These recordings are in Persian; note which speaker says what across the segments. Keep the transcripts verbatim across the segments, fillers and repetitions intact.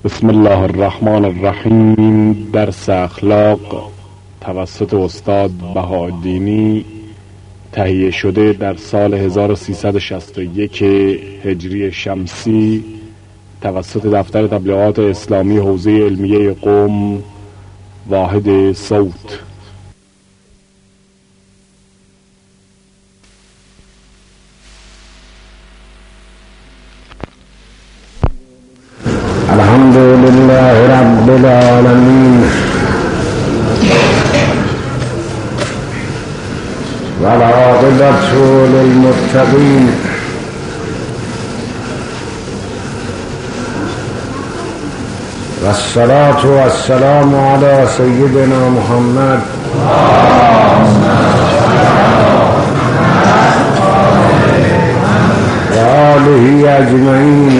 Speaker 1: بسم الله الرحمن الرحیم. درس اخلاق توسط استاد بهاءالدینی تهیه شده در سال هزار و سیصد و شصت و یک هجری شمسی توسط دفتر تبلیغات اسلامی حوزه علمیه قم واحد صوت.
Speaker 2: الحمد لله رب العالمين والعاقبة للمتقين والصلاة والسلام على سيدنا محمد وآله أجمعين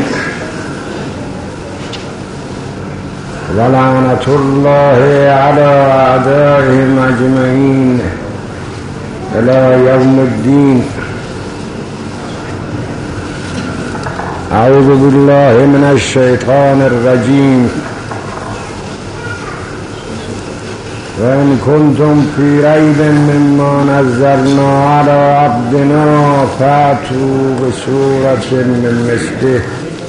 Speaker 2: ولعنة الله على أعدائهم أجمعين إلى يوم الدين. أعوذ بالله من الشيطان الرجيم. وإن كنتم في ريب مما نزلنا على عبدنا فأتوا بسورة من مثله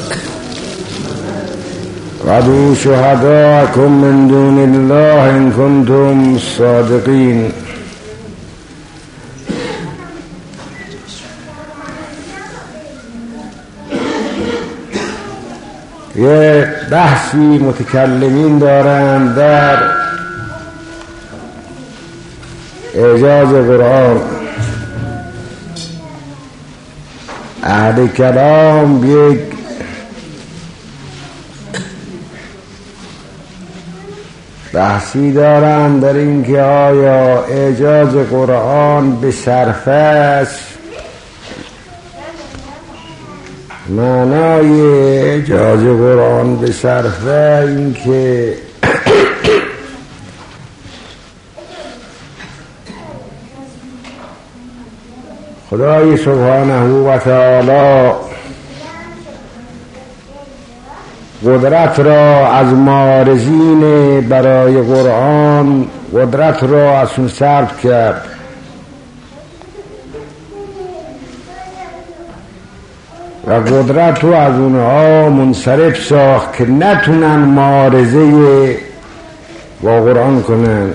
Speaker 2: وادعوا شهداءكم من دون الله إن كنتم صادقين. یه بحثی متکلمین دارند در اعجاز قرآن. اهل کلام یک بحثی دارند در این که آیا اعجاز قرآن به صرفه است. معنای اعجاز قرآن به صرفه این که خدای سبحانه و تعالی قدرت را از معارضین برای قرآن قدرت را از اون صرف کرد و قدرت رو از اونها منصرف ساخت که نتونن معارضه با قرآن کنن،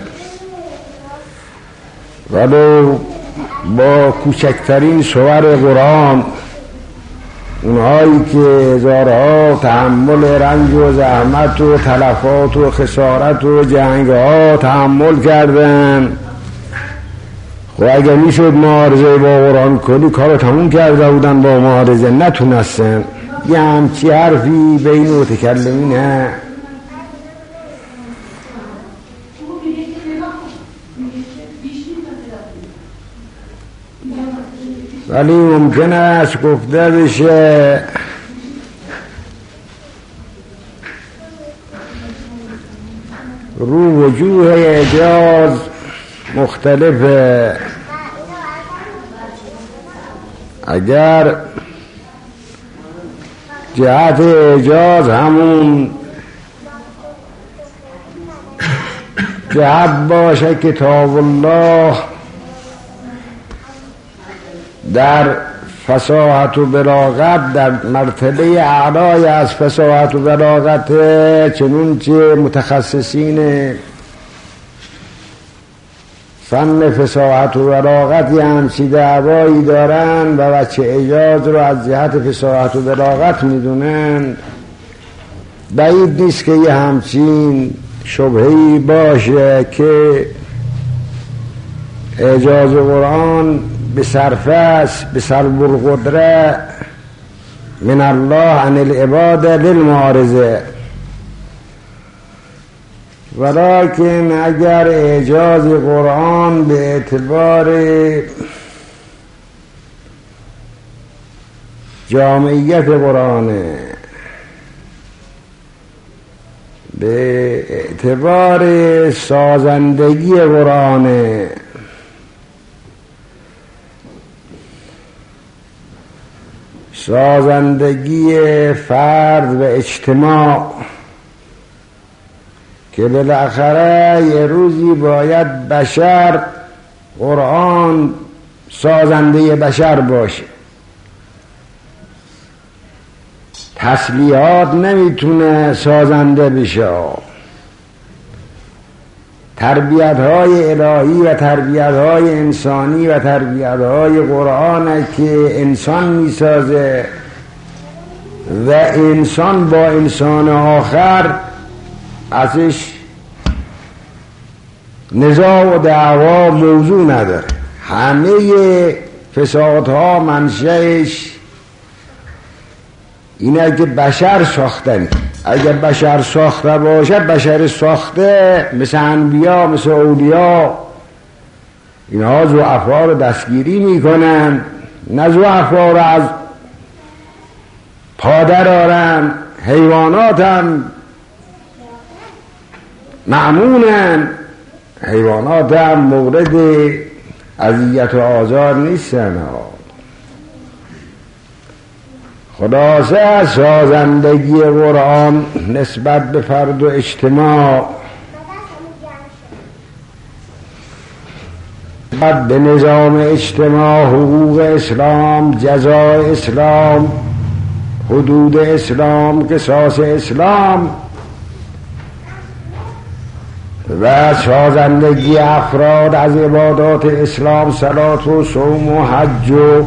Speaker 2: ولو با کوچکترین صور قرآن اونهایی که هزارها تحمل رنج و زحمت و تلفات و خسارت و جنگها تحمل کردن، خب اگر میشد معارضه با قرآن کنی کارو تموم کرده بودن، با معارضه نتونستن. یه همچی حرفی بین متکلمین هست، ولی ممکن است گفته بشه رو وجوه اعجاز مختلفه. اگر جهت اعجاز همون جهت باشه کتاب الله در فصاحت و بلاغت در مرتبه اعلای از فصاحت و بلاغت، چنانچه متخصصین فن فصاحت و بلاغت یه همچی دعوایی دارن و بچه اعجاز رو از جهت فصاحت و بلاغت میدونن، بعید نیست که یه همچین شبهه‌ای باشه که اعجاز قرآن به صرفه است، به سلب القدره من الله عن العباد للمعارضه. ولكن اگر اعجاز قرآن به اعتبار جامعیت قرآنه، به اعتبار سازندگی قرآنه، سازندگی فرد و اجتماع که بالاخره یه روزی باید بشر قرآن سازنده بشر باشه. تسلیحات نمیتونه سازنده بشه. تربیت های الهی و تربیت های انسانی و تربیت های قرآن که انسان میسازه و انسان با انسان آخر ازش نزاع و دعوا موضوع نداره. همه فسادها منشأش اینه که بشر ساختنی. اگر بشر ساخته باشه، بشر ساخته مثل انبیا مثل اولیا اینها ضعفا رو دستگیری میکنن، نه ضعفا رو از پادر آرن. حیوانات هم معمونن، حیوانات هم مورد اذیت و آزار نیستن. خلاصه از سازندگی قرآن نسبت به فرد و اجتماع، بعد به نظام اجتماع، حقوق اسلام، جزای اسلام، حدود اسلام، قصاص اسلام و سازندگی افراد از عبادات اسلام، صلات و صوم و حج و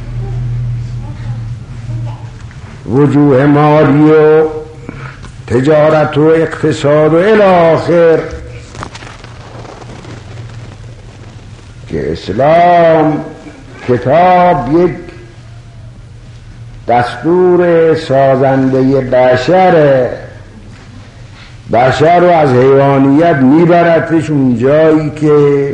Speaker 2: وجوه مالی و تجارت و اقتصاد و الی آخر، که اسلام کتاب یک دستور سازنده بشر بشر رو از حیوانیت میبردش اون جایی که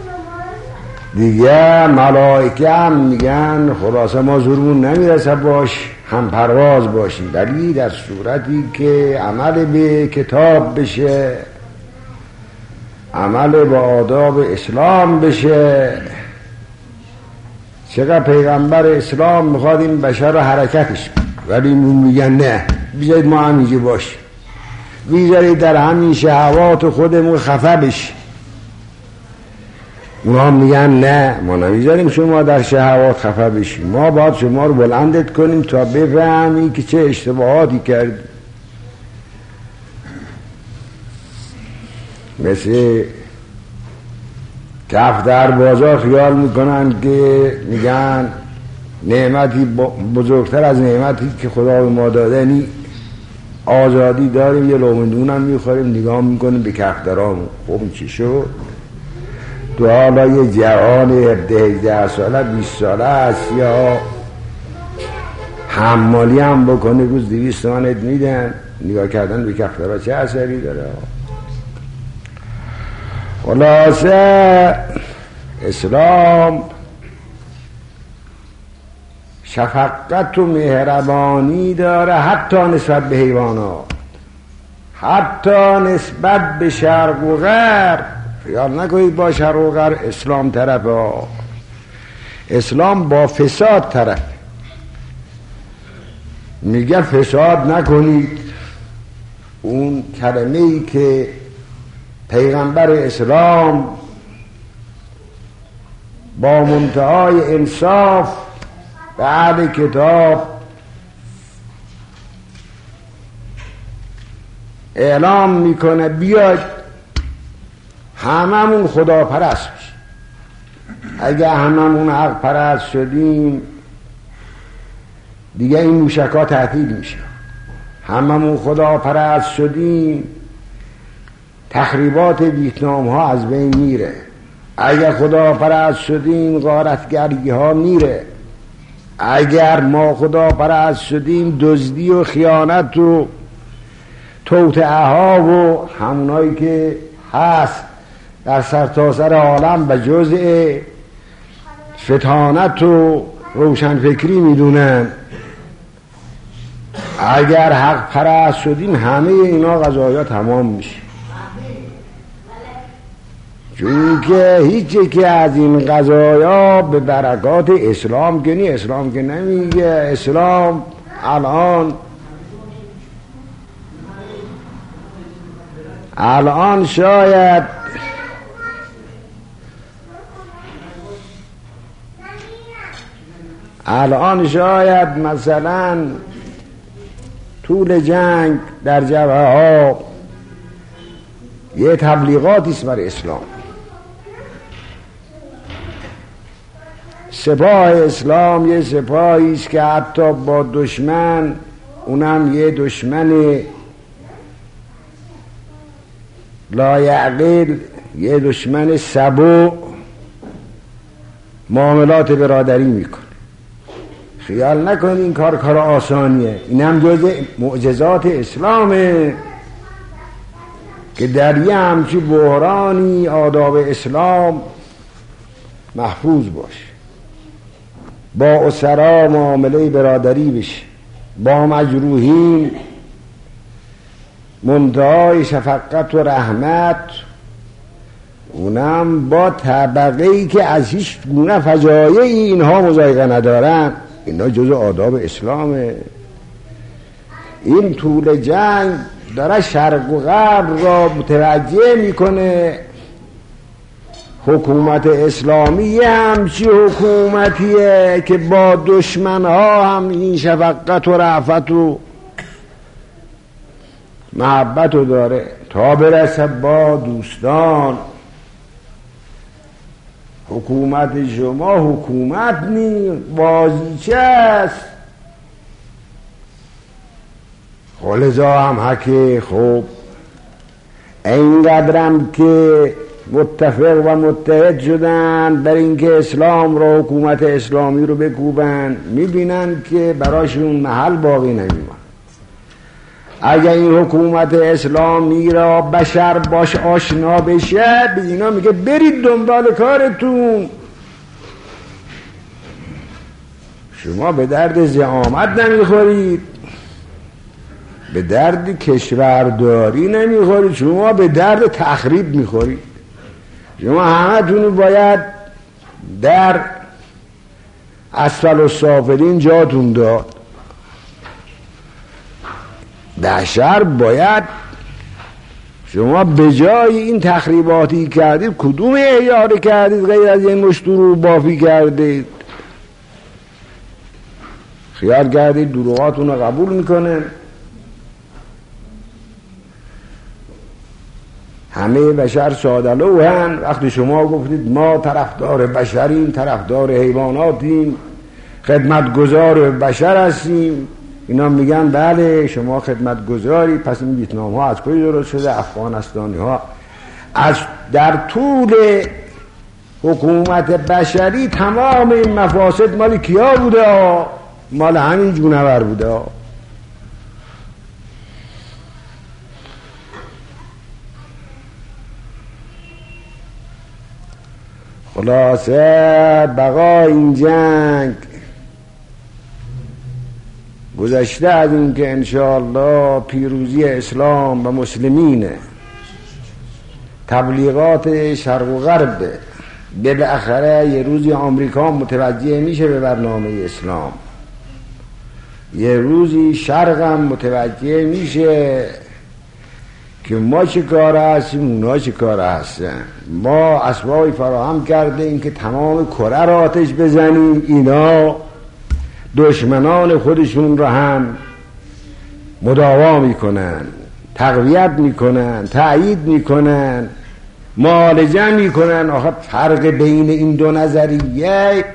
Speaker 2: دیگه ملائکه هم میگن خلاصه ما زورمون نمیرسه باش هم پرواز باشی، ولی در صورتی که عمل به کتاب بشه، عمل به آداب اسلام بشه. چقدر پیغمبر اسلام میخواد این بشر رو حرکتش، ولی میگن نه، بیایید ما همینجا باشیم، بیایید در همین شهوات خودمون خفه بشیم. اونا میگن نه، ما نمیذاریم شما در شهوات خفه بشیم، ما باید شما رو بلندت کنیم تا بفهمی که چه اشتباهاتی کردی. مثل کف در بازار خیال میکنن که میگن نعمتی بزرگتر از نعمتی که خدا به ما داده، یعنی آزادی داریم، یه لقمه نون هم میخوریم، نگاه میکنیم به کف درامون. خب این چی شد؟ تو حالا یه جوان هفده ساله بیست ساله است یا حمالی هم بکنه روز دویست تومنت میدن، نگاه کردن به کف درا چه اثری داره؟ خلاصه اسلام شفقت و مهربانی داره، حتی نسبت به حیوانات، حتی نسبت به شرق و غرب. خیال نکنید با شرق و غرب اسلام طرف ها، اسلام با فساد طرف. میگه فساد نکنید. اون کلمه ای که پیغمبر اسلام با منتهای انصاف به اهل کتاب اعلام میکنه بیاید هممون خدا پرست بشیم. اگه هممون حق پرست شدیم دیگه این موشکا تعطیل میشه. هممون خدا پرست شدیم تخریبات ویتنام ها از بین میره. اگر خدا پرست شدیم غارتگری ها میره. اگر ما خدا پرست شدیم دزدی و خیانت و توطئه ها و همونایی که هست در سرتاسر عالم به جزء فتانت و روشنفکری میدونن. اگر حق پرست شدیم همه اینا قضایا تمام میشه، چون که هیچی که از این قضایا به برکات اسلام که نی. اسلام که نمیگه. اسلام الان الان شاید الان شاید مثلا طول جنگ در جبهه ها یه تبلیغاتی است برای اسلام. سپاه اسلام یه سپاهی است که حتی با دشمن، اونم یه دشمن لایعقل، یه دشمن سبو، معاملات برادری میکن. خیال نکنید این کار کار آسانیه. این هم جز معجزات اسلامه که در یه همچی بحرانی آداب اسلام محفوظ باشه، با اسرا معامله برادری بشه، با مجروحین منتهای شفقت و رحمت، اونم با طبقه‌ای که از هیچ گونه فجایعی اینها مضایقه ندارن. اینا جزء آداب اسلامه. این طول جنگ داره شرق و غرب را متوجه میکنه حکومت اسلامی همچی حکومتیه که با دشمن ها هم این شفقت و رأفت و محبت رو داره تا برسه با دوستان. حکومت شما حکومت نی، بازیچه است. خلزا هم حکه. خوب اینقدرم که متفق و متحد شدن در اینکه اسلام رو، حکومت اسلامی رو بکوبن، میبینن که براشون محل باقی نمیمونه. اگر این حکومت اسلامی را بشر باش آشنا بشه، به اینا میگه برید دنبال کارتون، شما به درد زعامت نمیخورید، به درد کشورداری نمیخورید، شما به درد تخریب میخورید. شما همه تونو باید در اسفل السافلین جاتون داد. در شهر باید شما به جای این تخریباتی کردید کدوم احیاره کردید غیر از این مشتور رو بافی کردید؟ خیال کردید دروغاتون رو قبول میکنه؟ همه بشر سادلو هن. وقتی شما گفتید ما طرفدار بشریم، طرفدار حیواناتیم، خدمتگزار بشر هستیم، اینا میگن بله شما خدمتگزاری. پس این ویتنام ها از کجا درست شده؟ افغانستانی ها. از در طول حکومت بشری تمام این مفاسد مال کیا بوده؟ مال همین جونور بوده. خلاصه بقا این جنگ گذشته از این که انشاءالله پیروزی اسلام و مسلمینه، تبلیغات شرق و غرب، به بالاخره یه روزی آمریکا متوجه میشه به برنامه اسلام، یه روزی شرق هم متوجه میشه که ما چه کاره هستیم، اونا چه کاره هستن. ما اسبابی فراهم کرده این که تمام کره را آتش بزنیم، اینا دشمنان خودشون رو هم مداوا میکنن، تقویت میکنن، تأیید میکنن، معالجه میکنن. آخه فرق بین این دو نظریه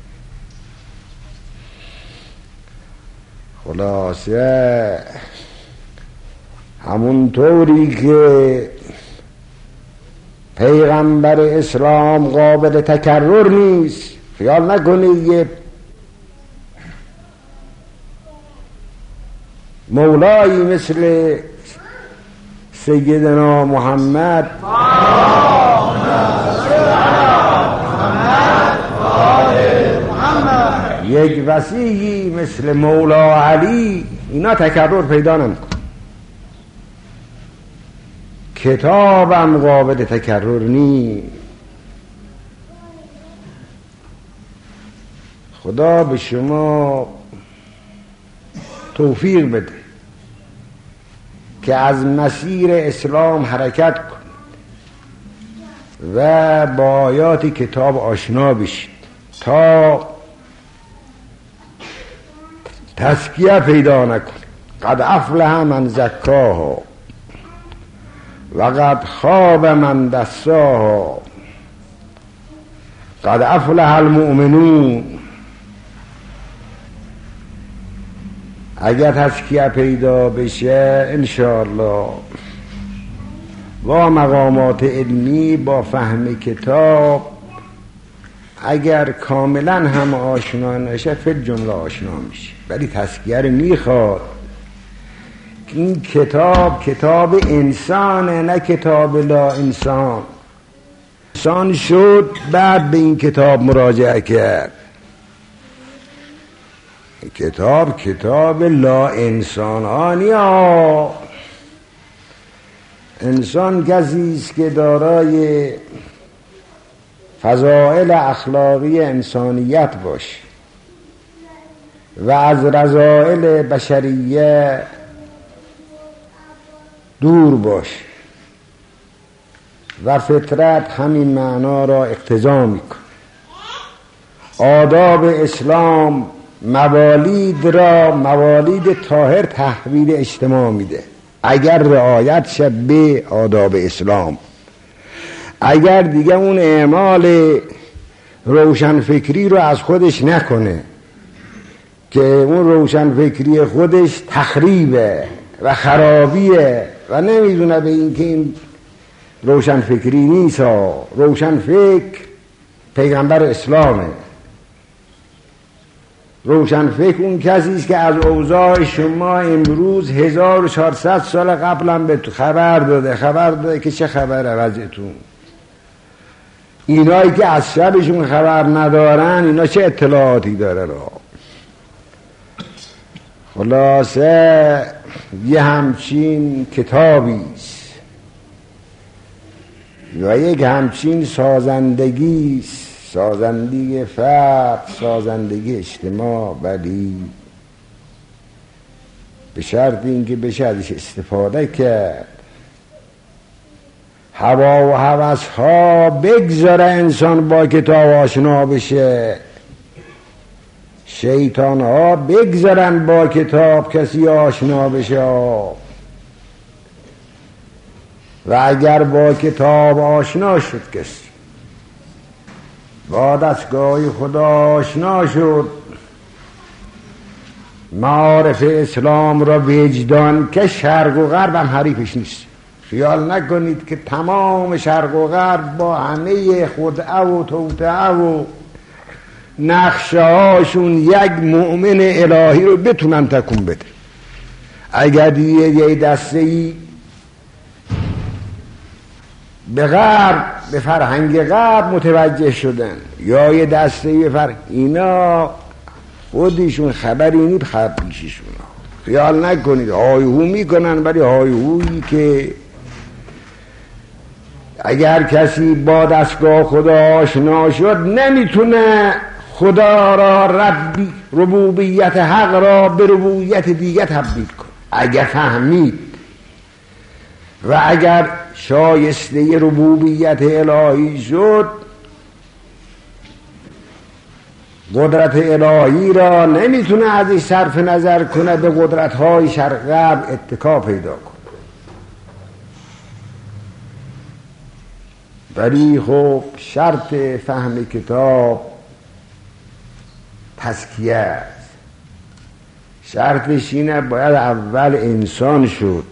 Speaker 2: خلاصه همون طوری که پیغمبر اسلام قابل تکرر نیست. خیال نکنید یه مولایی مثل سیدنا محمد یک وصیی مثل مولا علی، اینا تکرر پیدا نمی‌کنه. کتابم قابل تکرر نی. خدا به شما توفیق بده که از مسیر اسلام حرکت کنید و با آیات کتاب آشنا بشید تا تزکیه پیدا نکنید. قد افلح من زکاها و قد خاب من دساها قد افلح المؤمنون. اگر تزکیه پیدا بشه انشاءالله با مقامات علمی با فهم کتاب اگر کاملا هم آشنا نشه فی الجمله آشنا میشه، ولی تزکیه رو میخواد. این کتاب کتاب انسانه، نه کتاب لا انسان. انسان شد بعد به این کتاب مراجعه کرد. کتاب کتاب لا انسانانی ها. انسان کسی است که دارای فضائل اخلاقی انسانیت باشه و از رذائل بشریه دور باشه و فطرت همین معنا را اقتضا میکنه. آداب اسلام موالید را موالید طاهر تحویل اجتماع میده اگر رعایت شد به آداب اسلام. اگر دیگه اون اعمال روشنفکری رو از خودش نکنه که اون روشنفکری خودش تخریبه و خرابیه و نمیدونه به این که این روشنفکری نیست. روشنفکر پیغمبر اسلامه. روشنفکر اون کسی است که از اوضاع شما امروز هزار و چهارصد سال قبلا به خبر داده خبر داده که چه خبره وضعتون. اینایی که از شبشون خبر ندارن اینا چه اطلاعاتی داره را. خلاصه یه همچین کتابیست و یک همچین سازندگیست، سازندگی فرد، سازندگی اجتماع، ولی به شرط اینکه بشه ازش استفاده کرد. هوا و هوس ها بگذاره انسان با کتاب آشنا بشه، شیطان ها بگذارن با کتاب کسی آشنا بشه. و اگر با کتاب آشنا شد کسی با دستگاه خدا آشنا شد، معارف اسلام را وجدان که شرق و غرب هم حریفش نیست. خیال نکنید که تمام شرق و غرب با همه خدعه و توطئه و نقشه هاشون یک مؤمن الهی رو بتونن تکون بده. اگر یه دسته ای به غرب به فرهنگ غرب متوجه شدن یا یه دسته ای به فرهنگ، اینا خودشون خبری نیست خبر پیششون. خیال نکنید های هو میکنن، ولی های هویی که اگر کسی با دستگاه خدا آشنا شد نمیتونه خدا را ربی ربوبیت حق را به ربوبیت دیگه تبدیل کنه. اگر فهمید و اگر شایسته ربوبیت الهی شد، قدرت الهی را نمیتونه ازش صرف نظر کنه، به قدرت های شرق غرب اتکا پیدا کنه. ولی خب شرط فهم کتاب تزکیه است. شرطش اینه باید اول انسان شد.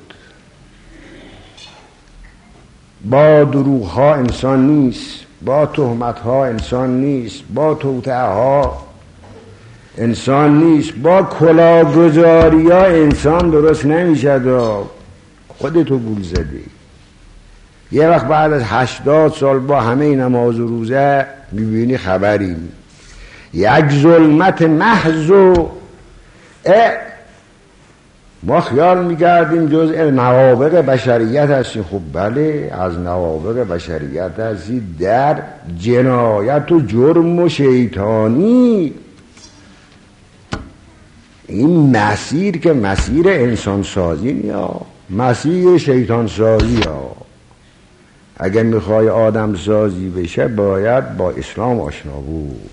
Speaker 2: با دروغ ها انسان نیست، با تهمت ها انسان نیست، با توطئه ها انسان نیست، با کلاهگذاری ها انسان درست نمیشه. خودتو گول زدی. یه وقت بعد از هشتاد سال با همه نماز و روزه میبینی خبری یک ظلمت محض و ما خیال میکردیم جزء نوابغ بشریت هستی. خب بله، از نوابغ بشریت هستی در جنایت و جرم و شیطانی. این مسیر که مسیر انسان سازی نیا، مسیر شیطان سازی ها. اگر میخوای آدم سازی بشه باید با اسلام آشنا بود.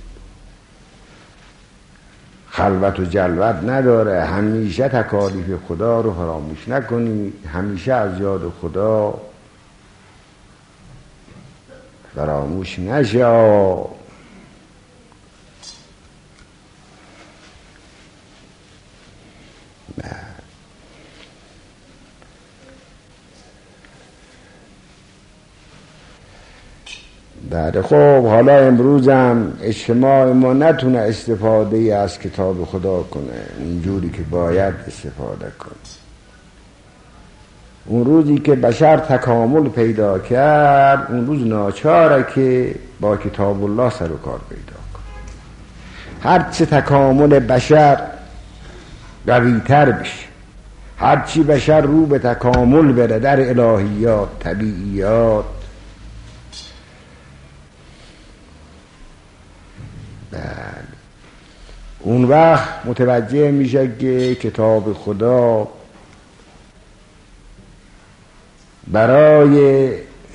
Speaker 2: خلوت و جلوت نداره. همیشه تکالیف خدا رو فراموش نکنی. همیشه از یاد خدا فراموش نشه. بعد خب حالا امروزم اجتماع ما نتونه استفاده از کتاب خدا کنه اینجوری که باید استفاده کنه. اون روزی که بشر تکامل پیدا کرد اون روز ناچاره که با کتاب الله سر و کار پیدا کنه. هرچه تکامل بشر قوی‌تر بشه، هرچی بشر رو به تکامل بره در الهیات طبیعیات، اون وقت متوجه میشه که کتاب خدا برای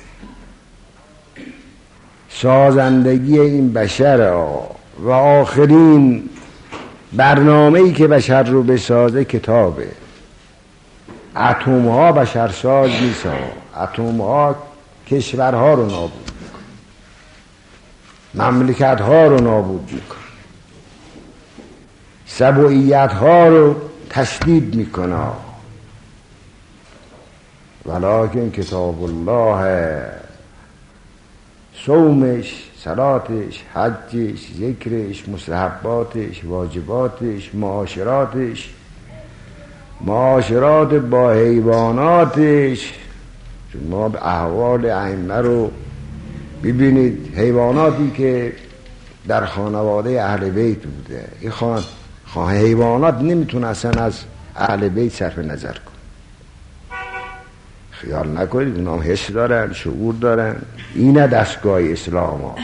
Speaker 2: سازندگی این بشر و آخرین برنامه‌ای که بشر رو بسازه کتابه. اتم ها بشر ساز نیست. اتم ها کشورها رو نابود میکنه، مملکت ها رو نابود میکنه، سبوعیت ها رو تشدید میکنه. ولکن کتاب الله صومش، صلاتش، حجش، ذکرش، مستحباتش، واجباتش، معاشراتش، معاشرات با حیواناتش. شما به احوال ائمه رو ببینید، حیواناتی که در خانواده اهل بیت بوده، این خان حیوانات نمیتونه اصلا از اهل بیت صرف نظر کن. خیال نکنید اونا هم حس دارن، شعور دارن. اینه دستگاه اسلام ها.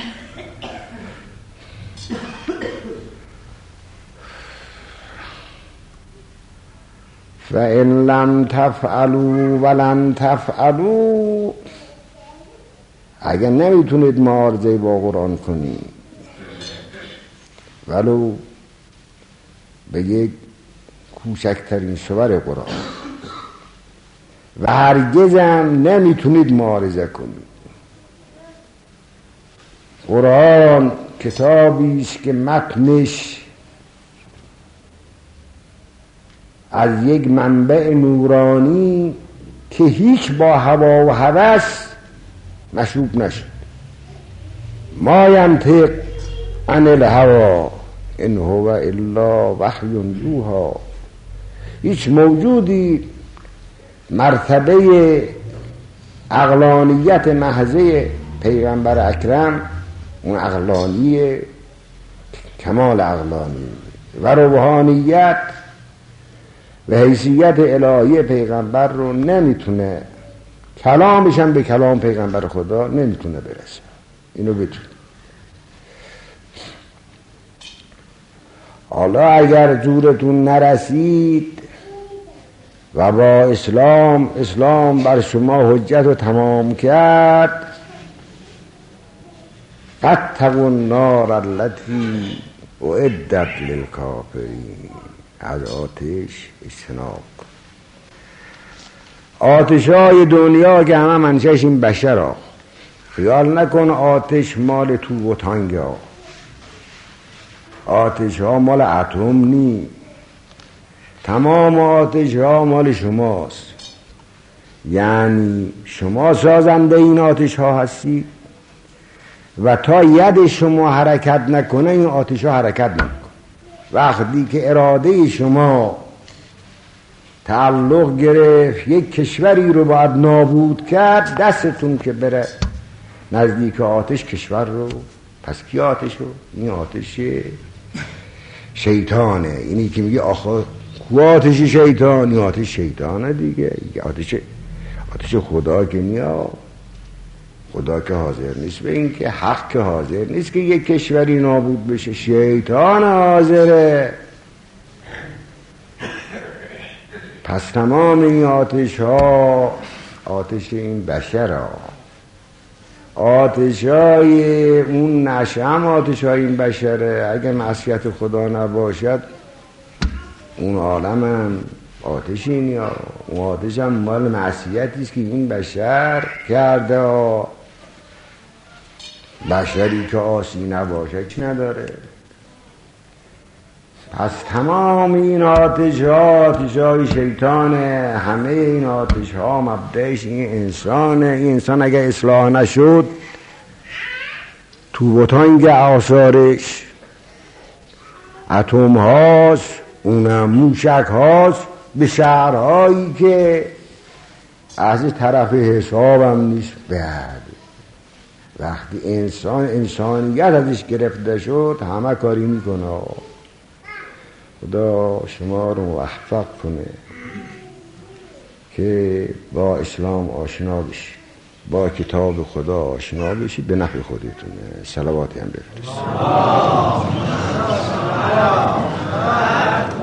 Speaker 2: فَإِن لَمْ تَفْعَلُوا وَلَمْ تَفْعَلُوا، اگر نمیتونید معارضه با قرآن کنید ولو به یک کوچکترین صور قرآن و هرگزم نمیتونید معارضه کنید. قرآن کتابی است که متنش از یک منبع نورانی که هیچ با هوا و هوس مشروب نشد. ما ینطق عن الهوا ان هو الا وحی یوحی. هیچ موجودی مرتبه عقلانیت محضه پیغمبر اکرم، اون عقلانی کمال عقلانی و روحانیت و حیثیت الهی پیغمبر رو نمیتونه، کلامش هم به کلام پیغمبر خدا نمیتونه برسه. اینو بدون. حالا اگر زورتون نرسید و با اسلام اسلام بر شما حجت رو تمام کرد، فاتقوا النار التي اعدت للکافرین. از آتش اجتناب کن. آتش های دنیا که همه منشأش این بشر ها. خیال نکن آتش مال تو و تانگ ها. آتش ها مال اتم نی. تمام آتش ها مال شماست. یعنی شما سازنده این آتش ها هستی و تا ید شما حرکت نکنه این آتش ها حرکت نکنه. وقتی که اراده شما تعلق گرفت یک کشوری رو باید نابود کرد، دستتون که بره نزدیک آتش کشور رو، پس کی آتش رو؟ این آتش شیطانه. اینی که میگه آخه کو آتش شیطان؟ این آتش شیطانه دیگه. آتش آتش خدا که نیا. خدا که حاضر نیست به این، که حق که حاضر نیست که یک کشوری نابود بشه. شیطان حاضره. پس تمام این آتش ها آتش این بشر ها، آتش های اون نشه هم آتش های این بشره. اگه معصیت خدا نباشد اون عالم هم آتش این یا اون آتش هم مال معصیتی است که این بشر کرده. بشری که آسی نباشه چی نداره. پس تمام این آتش ها آتش های شیطانه. همه این آتش ها مبدأش این انسانه. این انسان اگه اصلاح نشد تو بطنگ آثارش اتم هاست، اونم موشک هاست به شهرهایی که از طرف حسابم نیست. بعد وقتی انسان انسانیت ازش گرفته شد همه کاری میکنه. خدا شما رو موفق کنه که با اسلام آشنا بشید، با کتاب خدا آشنا بشید، به نفع خودتونه. صلواتی هم بفرستید.